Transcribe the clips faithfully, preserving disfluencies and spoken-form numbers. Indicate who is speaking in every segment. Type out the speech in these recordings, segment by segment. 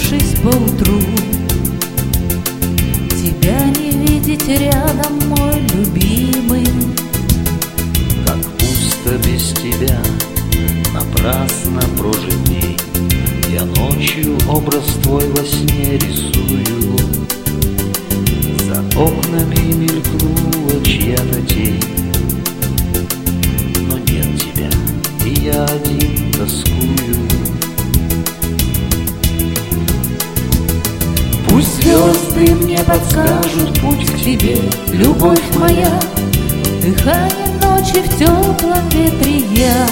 Speaker 1: проснувшись поутру, тебя не видеть рядом, мой любимый.
Speaker 2: Как пусто без тебя, напрасно прожит день. Я ночью образ твой во сне рисую. За окнами мелькнула чья-то тень, но нет тебя, и я один тоскую.
Speaker 1: Пусть звезды мне подскажут путь к тебе, любовь моя, дыхание ночи в теплом ветре я.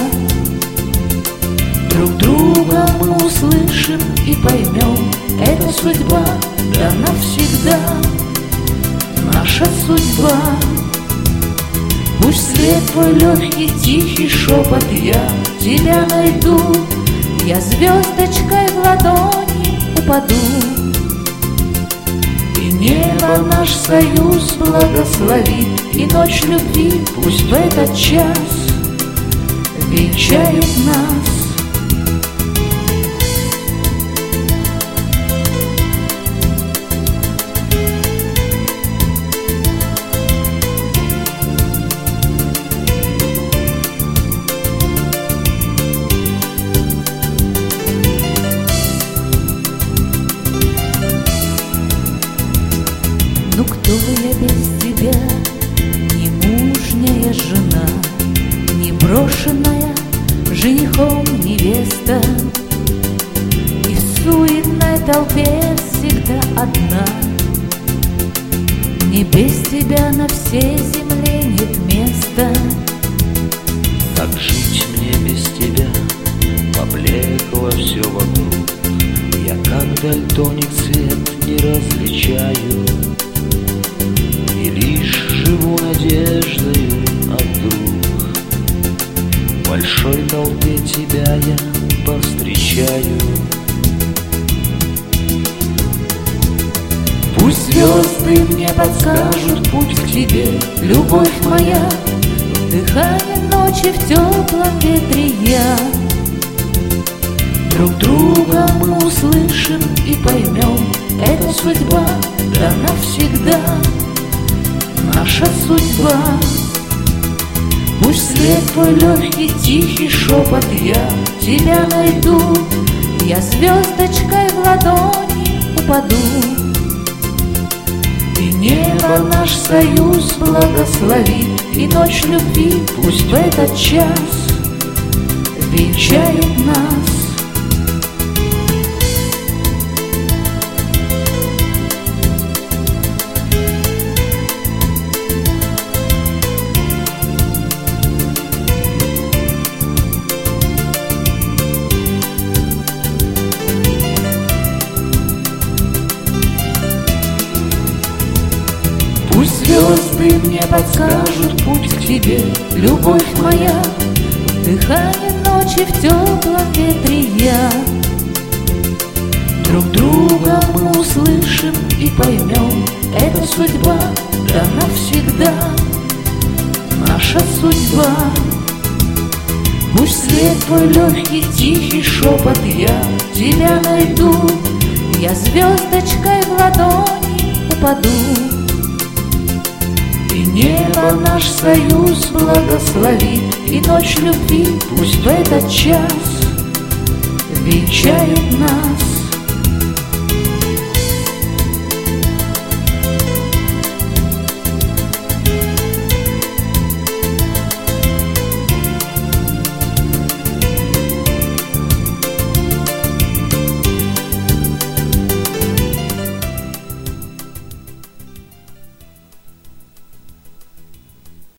Speaker 1: Друг друга мы услышим и поймем, это судьба, да навсегда наша судьба. Пусть свет твой легкий, тихий шепот, я тебя найду, я звездочкой в ладони упаду. И небо наш союз благословит, и ночь любви пусть в этот час венчает нас. Ну кто я без тебя, не мужняя жена, не брошенная женихом невеста, и в суетной толпе всегда одна. Мне без тебя на всей земле нет места.
Speaker 2: Как жить мне без тебя, поблекло все вокруг. Я как дальтоник цвет не различаю, и лишь живу надеждою на вдруг. В большой толпе тебя я повстречаю.
Speaker 1: Пусть звезды мне подскажут путь к тебе, любовь моя, дыхание ночи в теплом ветре я. Друг друга мы услышим и поймем, это судьба, да навсегда наша судьба. Пусть свет твой легкий, тихий шепот, я тебя найду, я звездочкой в ладони упаду. И небо наш союз благословит, и ночь любви пусть в этот час венчает нас. Пусть звезды мне подскажут путь к тебе, любовь моя, дыхание ночи в теплом ветре я. Друг друга мы услышим и поймем, это судьба, да навсегда наша судьба. Пусть свет твой легкий, тихий шепот, я тебя найду, я звездочкой в ладони упаду. И небо наш союз благословит, и ночь любви пусть в этот час венчает нас.